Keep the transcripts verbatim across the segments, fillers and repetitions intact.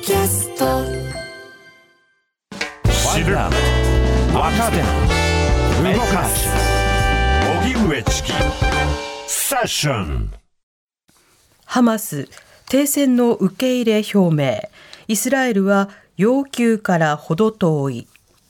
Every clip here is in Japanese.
キャスト。 知る、若手、動かす、荻上チキセッション。 ハマス停戦の受け入れ表明。イスラエルは要求から程遠い。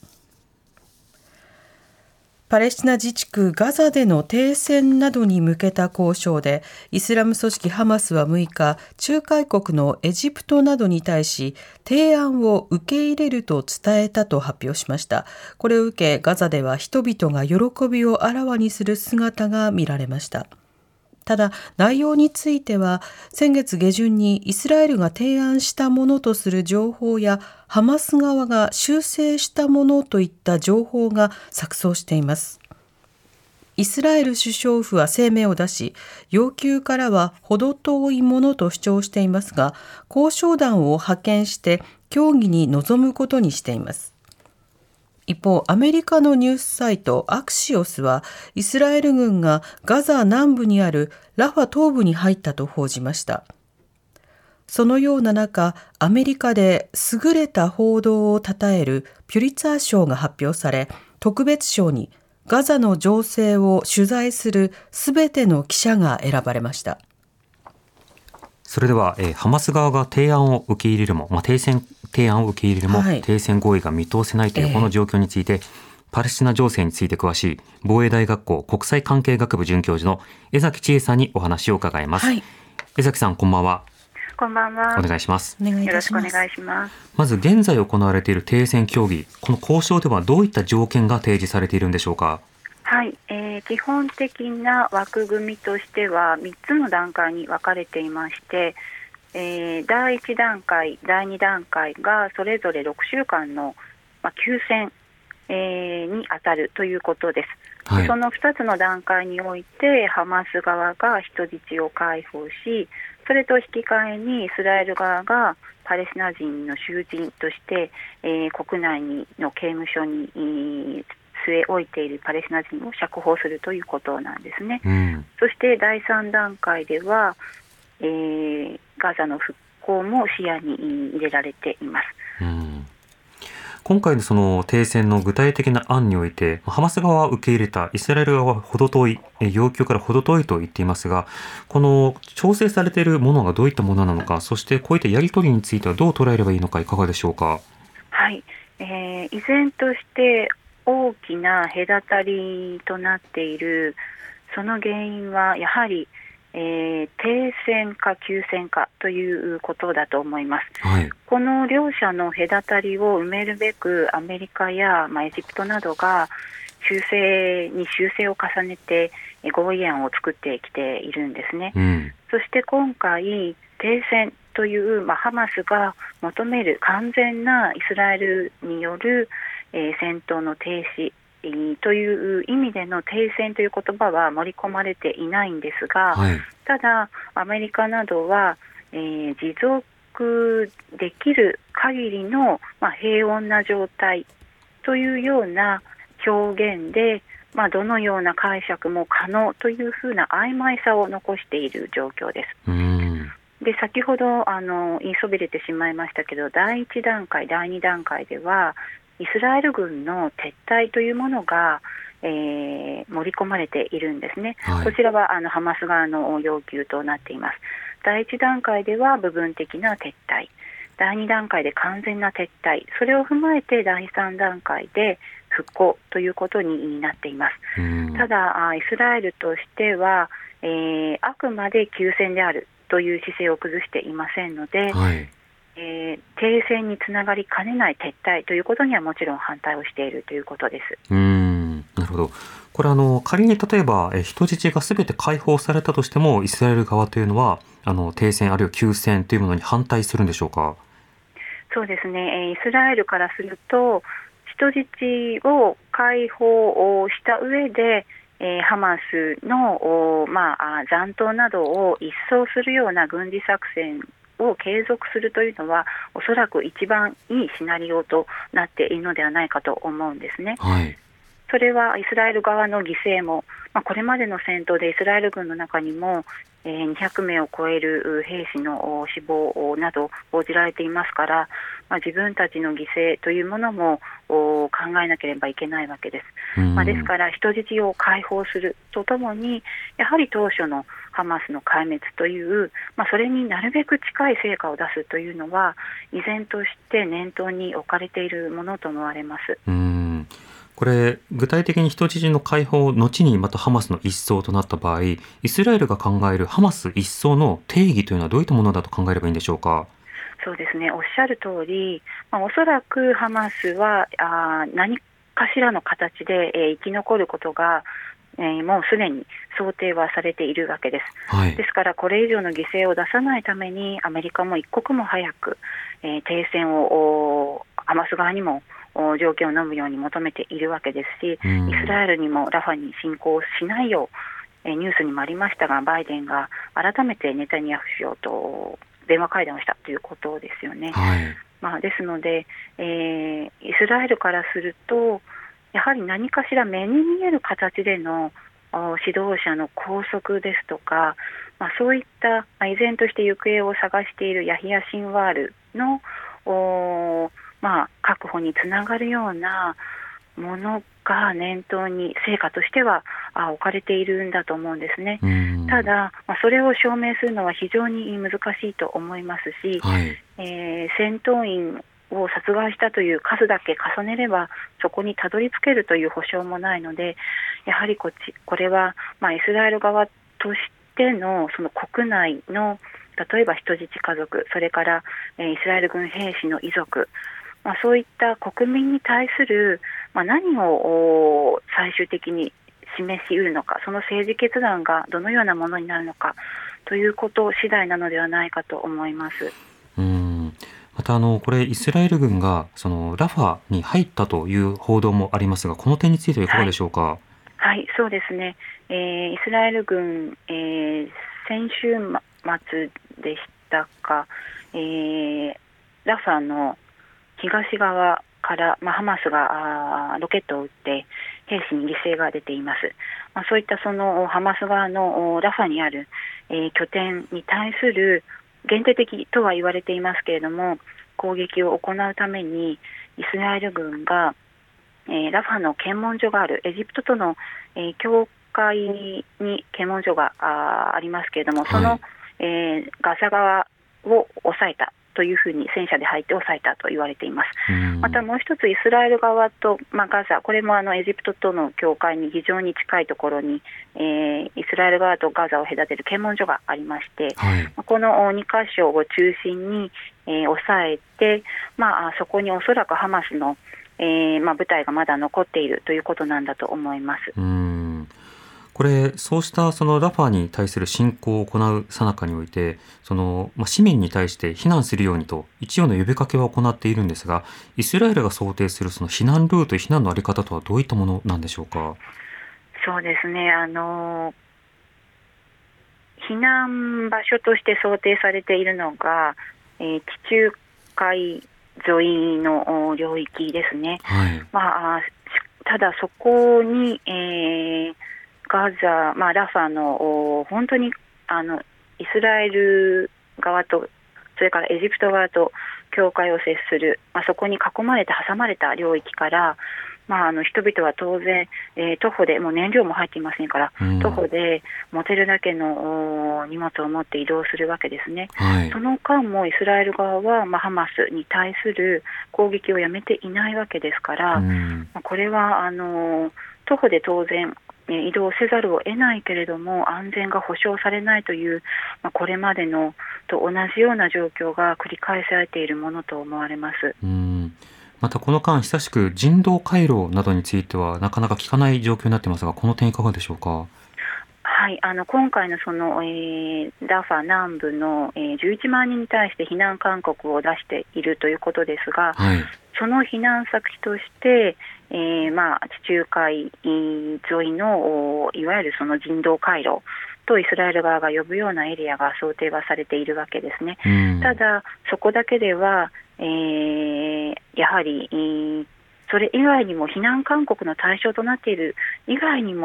パレスチナ自治区ガザでの停戦などに向けた交渉で、イスラム組織ハマスはむいか、仲介国のエジプトなどに対し提案を受け入れると伝えたと発表しました。これを受け、ガザでは人々が喜びをあらわにする姿が見られました。ただ、内容については先月下旬にイスラエルが提案したものとする情報や、ハマス側が修正したものといった情報が錯綜しています。イスラエル首相府は声明を出し、要求からは程遠いものと主張していますが、交渉団を派遣して協議に臨むことにしています。一方、アメリカのニュースサイトアクシオスは、イスラエル軍がガザ南部にあるラファ東部に入ったと報じました。そのような中、アメリカで優れた報道を称えるピュリツァー賞が発表され、特別賞にガザの情勢を取材するすべての記者が選ばれました。 それでは、えー、ハマス側が提案を受け入れるも、まあ、停戦提案を受け入れるも、はい、停戦合意が見通せないというこの状況について、えー、パレスチナ情勢について詳しい防衛大学校国際関係学部准教授の江崎千恵さんにお話を伺います。はい、江崎さん、こんばんは。 こんばんは。 お願いします。 よろしくお願いします。 まず現在行われている停戦協議、この交渉ではどういった条件が提示されているんでしょうか。 はい、えー、基本的な枠組みとしてはみっつの段階に分かれていまして、えー、だいいち段階、だいに段階がそれぞれろくしゅうかんの、まあ、休戦、えー、に当たるということです。はい、そのふたつの段階においてハマス側が人質を解放し、それと引き換えにイスラエル側がパレスチナ人の囚人として、えー、国内にの刑務所に、えー据え置いているパレスチナ人を釈放するということなんですね。うん、そしてだいさん段階では、えー、ガザの復興も視野に入れられています。 うん、今回のその停戦の具体的な案において、ハマス側は受け入れた、イスラエル側は程遠い、要求から程遠いと言っていますが、この調整されているものがどういったものなのか、そしてこういったやり取りについてはどう捉えればいいのか、いかがでしょうか。 はい、えー、依然として大きな隔たりとなっているその原因はやはり、えー、停戦か休戦かということだと思います。はい、この両者の隔たりを埋めるべくアメリカや、まあ、エジプトなどが修正に修正を重ねて合意案を作ってきているんですね。うん、そして今回停戦という、まあ、ハマスが求める完全なイスラエルによるえー、戦闘の停止、えー、という意味での停戦という言葉は盛り込まれていないんですが、はい、ただアメリカなどは、えー、持続できる限りの、まあ、平穏な状態というような表現で、まあ、どのような解釈も可能というふうな曖昧さを残している状況です。うん、で先ほどあの言いそびれてしまいましたけど、だいいち段階、だいに段階ではイスラエル軍の撤退というものが、えー、盛り込まれているんですね。はい、こちらはあのハマス側の要求となっています。だいいち段階では部分的な撤退、だいに段階で完全な撤退、それを踏まえてだいさん段階で復興ということになっています。ただイスラエルとしては、えー、あくまで休戦であるという姿勢を崩していませんので、はい、えー、停戦につながりかねない撤退ということにはもちろん反対をしているということです。 うーん、なるほど。これあの仮に例えばえ人質がすべて解放されたとしても、イスラエル側というのはあの停戦あるいは休戦というものに反対するんでしょうか。 そうですね、イスラエルからすると人質を解放した上で、えー、ハマスの、まあ、残党などを一掃するような軍事作戦を継続するというのはおそらく一番いいシナリオとなっているのではないかと思うんですね。はい、それはイスラエル側の犠牲も、まあ、これまでの戦闘でイスラエル軍の中にもえー、にひゃくめいを超える兵士の死亡など報じられていますから、まあ、自分たちの犠牲というものも考えなければいけないわけです。まあ、ですから人質を解放するとともに、やはり当初のハマスの壊滅という、まあ、それになるべく近い成果を出すというのは依然として念頭に置かれているものと思われます。 うーんこれ具体的に人質の解放後にまたハマスの一掃となった場合、イスラエルが考えるハマス一掃の定義というのはどういったものだと考えればいいんでしょうか。 そうですね、おっしゃる通り、まあ、おそらくハマスはあ何かしらの形で、えー、生き残ることが、えー、もうすでに想定はされているわけです、はい、ですからこれ以上の犠牲を出さないためにアメリカも一刻も早く、えー、停戦をハマス側にも条件を飲むように求めているわけですし、イスラエルにもラファに侵攻しないよう、ニュースにもありましたが、バイデンが改めてネタニヤフ首相と電話会談をしたということですよね。はい、まあ、ですので、えー、イスラエルからするとやはり何かしら目に見える形での指導者の拘束ですとか、まあ、そういった、まあ、依然として行方を探しているヤヒヤ・シンワールのまあ、確保につながるようなものが念頭に成果としてはあ置かれているんだと思うんですね。ただ、まあ、それを証明するのは非常に難しいと思いますし、はい、えー、戦闘員を殺害したという数だけ重ねればそこにたどり着けるという保証もないので、やはりこっちこれは、まあ、イスラエル側としてのその国内の例えば人質家族、それから、えー、イスラエル軍兵士の遺族、まあ、そういった国民に対する、まあ、何を最終的に示しうるのか、その政治決断がどのようなものになるのかということ次第なのではないかと思います。 うーんまたあのこれイスラエル軍がそのラファに入ったという報道もありますが、この点についてはいかがでしょうか。はい、 はい、そうですね、えー、イスラエル軍、えー、先週末でしたか、えー、ラファの東側から、まあ、ハマスがロケットを撃って兵士に犠牲が出ています。まあ、そういったそのハマス側のラファにある、えー、拠点に対する限定的とは言われていますけれども、攻撃を行うためにイスラエル軍が、えー、ラファの検問所があるエジプトとの、えー、境界に検問所が あ, ありますけれども、その、はい、えー、ガザ側を抑えたというふうに戦車で入って抑えたと言われています。またもう一つイスラエル側と、まあ、ガザ、これもあのエジプトとの境界に非常に近いところに、えー、イスラエル側とガザを隔てる検問所がありまして、はい、このにかしょを中心に、えー、抑えて、まあ、そこにおそらくハマスの、えーまあ、部隊がまだ残っているということなんだと思います。 うーんこれそうしたそのラファに対する侵攻を行う最中において、その、まあ、市民に対して避難するようにと一応の呼びかけは行っているんですが、イスラエルが想定するその避難ルート、避難の在り方とはどういったものなんでしょうか。 そうですね、あの避難場所として想定されているのが、えー、地中海沿いの領域ですね。はい、まあ、ただそこに、えーガザ、まあ、ラファの本当にあのイスラエル側とそれからエジプト側と境界を接する、まあ、そこに囲まれて挟まれた領域から、まあ、あの人々は当然、えー、徒歩でもう燃料も入っていませんから、うん、徒歩で持てるだけの荷物を持って移動するわけですね。はい、その間もイスラエル側は、まあ、ハマスに対する攻撃をやめていないわけですから、うんまあ、これはあの徒歩で当然移動せざるを得ないけれども安全が保障されないという、まあ、これまでのと同じような状況が繰り返されているものと思われます。 うんまたこの間久しく人道回廊などについてはなかなか聞かない状況になっていますが、この点いかがでしょうか。 はい、あの今回のその、えー、ラファ南部の、えー、じゅういちまんにんに対して避難勧告を出しているということですが、はい、その避難先として、えーまあ、地中海沿いのいわゆるその人道回廊とイスラエル側が呼ぶようなエリアが想定はされているわけですね。ただそこだけでは、えー、やはり、えーそれ以外にも避難勧告の対象となっている以外にも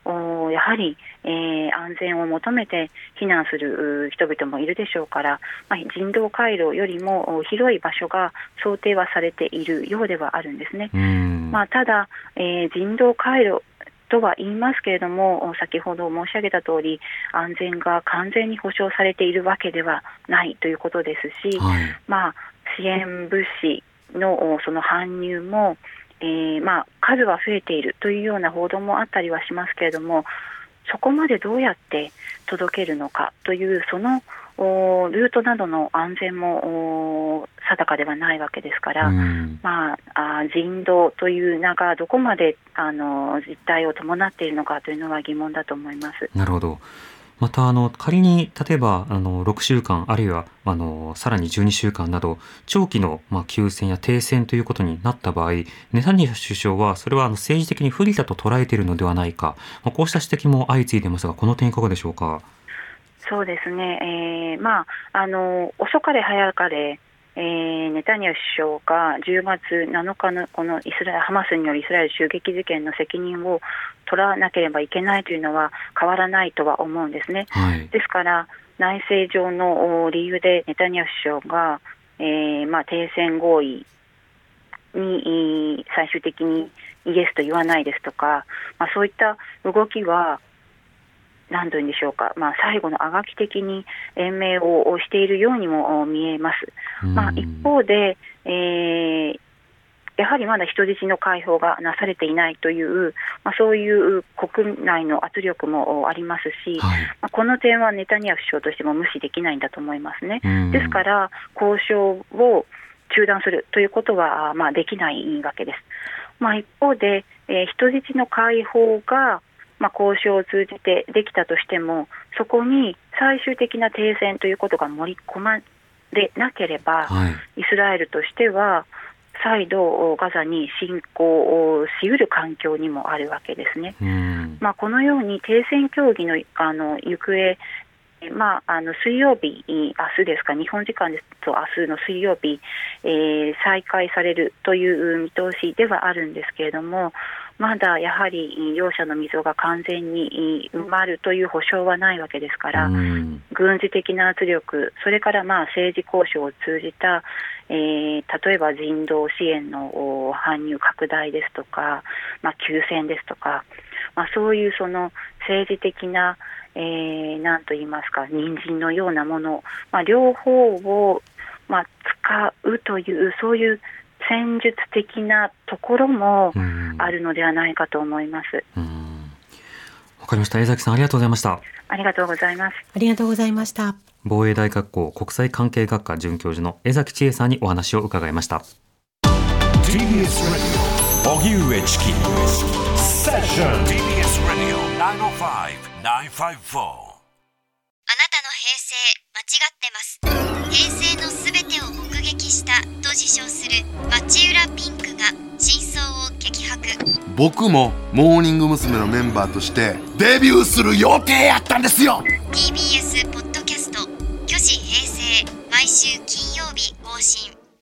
やはり、えー、安全を求めて避難する人々もいるでしょうから、まあ、人道回廊よりも広い場所が想定はされているようではあるんですね。まあ、ただ、えー、人道回廊とは言いますけれども、先ほど申し上げた通り安全が完全に保障されているわけではないということですし、はい、まあ、支援物資のその搬入も、えーまあ、数は増えているというような報道もあったりはしますけれども、そこまでどうやって届けるのかというそのルートなどの安全も定かではないわけですから、まあ、人道という名がどこまであの実態を伴っているのかというのは疑問だと思います。 なるほど。またあの仮に例えばあのろくしゅうかんあるいはあのさらにじゅうにしゅうかんなど長期の、まあ、休戦や停戦ということになった場合、ネタニヤフ首相はそれはあの政治的に不利だと捉えているのではないか、まあ、こうした指摘も相次いでいますが、この点いかがでしょうか。 そうですね、えーまあ、あの遅かれ早かれ、えー、ネタニヤフ首相がじゅうがつなのかのこのイスラエルハマスによるイスラエル襲撃事件の責任を取らなければいけないというのは変わらないとは思うんですね、はい、ですから内政上の理由でネタニヤフ首相が、えーまあ、停戦合意に最終的にイエスと言わないですとか、まあ、そういった動きは何と言うんでしょうか、まあ、最後のあがき的に延命をしているようにも見えます。まあ、一方で、えー、やはりまだ人質の解放がなされていないという、まあ、そういう国内の圧力もありますし、はい、まあ、この点はネタニヤフ首相としても無視できないんだと思いますね。ですから交渉を中断するということは、まあ、できないわけです。まあ、一方で、えー、人質の解放がまあ、交渉を通じてできたとしても、そこに最終的な停戦ということが盛り込まれなければ、はい、イスラエルとしては再度ガザに侵攻をしうる環境にもあるわけですね。まあ、このように停戦協議の、あの行方、まあ、あの水曜日、明日ですか、日本時間ですと明日の水曜日、えー、再開されるという見通しではあるんですけれども、まだやはり両者の溝が完全に埋まるという保証はないわけですから、軍事的な圧力、それからまあ政治交渉を通じた、えー、例えば人道支援の搬入拡大ですとか、まあ、休戦ですとか、まあ、そういうその政治的な、えー、なんと言いますか、人参のようなもの、まあ、両方を、まあ、使うというそういう戦術的なところもあるのではないかと思います。 うん、わかりました。江崎さん、ありがとうございました。 ありがとうございます。 ありがとうございました。 防衛大学校国際関係学科准教授の江崎千恵さんにお話を伺いました。 ティービーエス ラジオ荻上チキセッション ティービーエス ラジオきゅうまるご きゅうごよんごよん。あなたの平成間違ってます。平成のすべてを目撃したと自称する町浦ピンクが真相を激白。 僕もモーニング娘。のメンバーとしてデビューする予定やったんですよ。 ティービーエス ポッドキャスト虚子平成、毎週金曜日更新。